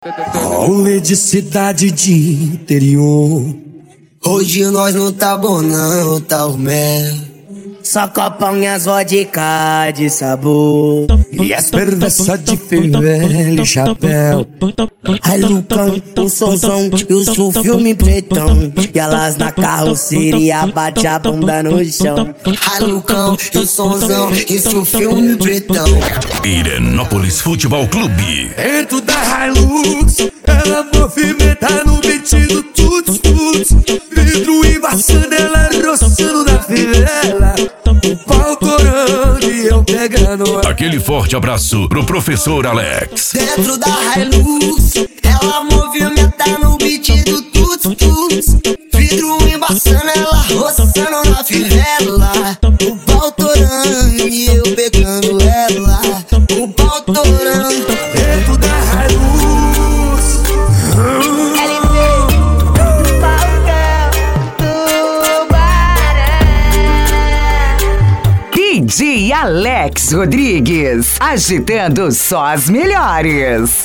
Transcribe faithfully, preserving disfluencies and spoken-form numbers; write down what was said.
Rolê de cidade de interior. Hoje nós não tá bom não, tá o mel. Só copão e as vodka de sabor. E as perversas de fivela e chapéu. Ai Lucão, o sonzão e o filme pretão. E elas na carroceria bate a bunda no chão. Ai Lucão, o sonzão e o filme pretão. Pirenópolis Futebol Clube. Dentro da Hilux, ela movimenta no beat do tuts tuts. Vidro embaçando, ela roçando na fivela. O pau torando e eu pegando. Aquele forte abraço pro professor Alex. Dentro da Hilux, ela movimenta no beat do tuts tuts. Vidro embaçando, ela roçando na fivela. O pau torando e eu pegando ela. O pau torando Dentro da Hilux. D J Alex Rodrigues, agitando só as melhores.